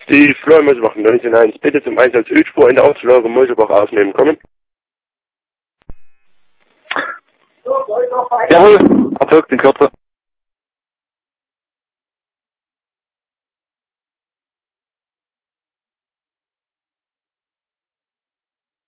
Die Flor Mosebach 19.1, bitte zum Einsatz Ölspur in der Ortslage Mosebach aufnehmen. Kommen. Jawohl, erfolgt in Kürze.